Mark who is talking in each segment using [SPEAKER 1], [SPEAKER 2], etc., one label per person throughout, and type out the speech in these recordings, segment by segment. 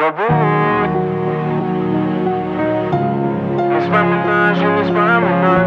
[SPEAKER 1] Забудь, не вспоминай же, не вспоминай.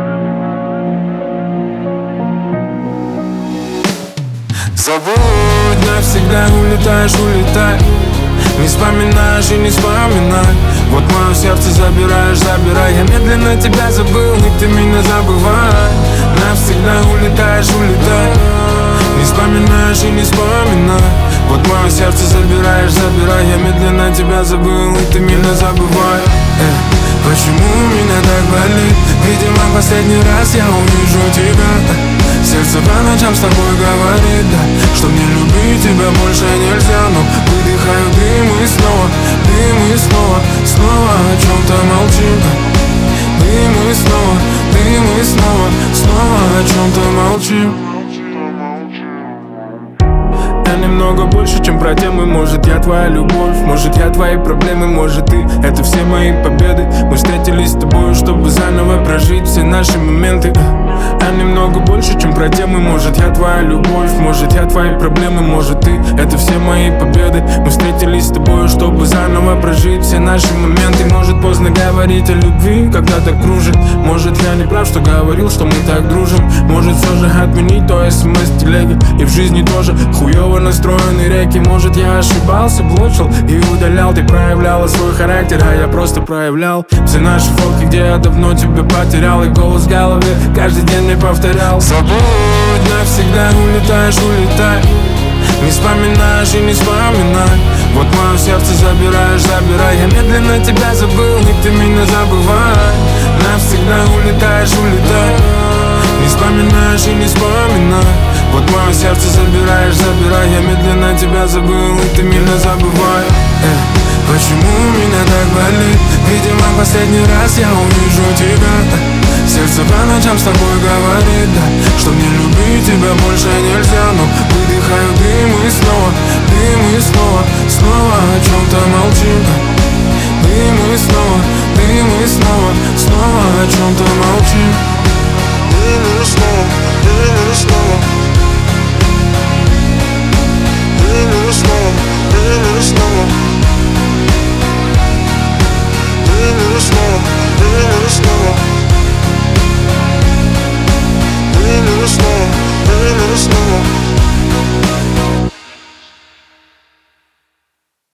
[SPEAKER 2] Забудь, навсегда улетаешь, улетай. Не вспоминаешь и не вспоминай. Вот мое сердце забираешь, забирай. Я медленно тебя забыл, и ты меня забывай. Навсегда улетаешь, улетай. Не вспоминаешь и не вспоминай. Вот мое сердце забираешь, забирай. Я медленно тебя забыл, и ты меня забывай. Почему меня так болит? Видимо, последний раз я увижу тебя. Сердце по ночам с тобой говорит, да, что мне любить тебя больше нельзя. Но выдыхаю дым и снова, снова о чем-то молчим. Дым и снова, снова о чем-то молчим. Я немного больше, чем про темы. Может, я твоя любовь, может, я твои проблемы, может, ты — это все мои победы. Мы встретились с тобой, чтобы заново прожить все наши моменты. Я немного больше, чем про темы. Может, я твоя любовь, может, я твои проблемы, может, ты — это все мои победы. Мы встретились с тобой, чтобы заново прожить все наши моменты. Может, поздно говорить о любви, когда так кружит. Может, я не прав, что говорил, что мы так дружим. Может, все же отменить то смс-телеги. И в жизни тоже хуёво настроенные реки. Может, я ошибался, блочил и удалял. Ты проявляла свой характер, а я просто проявлял все наши фотки, где я давно тебя потерял. И голос в голове каждый день мне повторял: забудь, навсегда улетаешь, улетай. Не вспоминаешь и не вспоминай. Вот мое сердце забираешь, забирай. Я медленно тебя забыл, и ты меня забывай. Навсегда улетаешь, улетай. Не вспоминаешь и не вспоминай. Вот мое сердце забираешь, забирай. Я медленно тебя забыл, и ты меня забывай. Почему меня так болит? Видимо, последний раз я увижу тебя. Сердце по ночам с тобой говорит, да, что мне любить тебя больше нельзя. Но